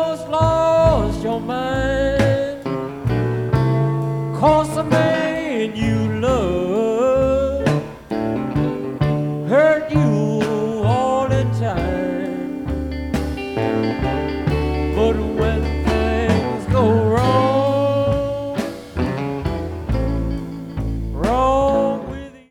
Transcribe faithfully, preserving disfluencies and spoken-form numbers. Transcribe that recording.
almost lost your mind, 'cause the man you love hurt you all the time. But when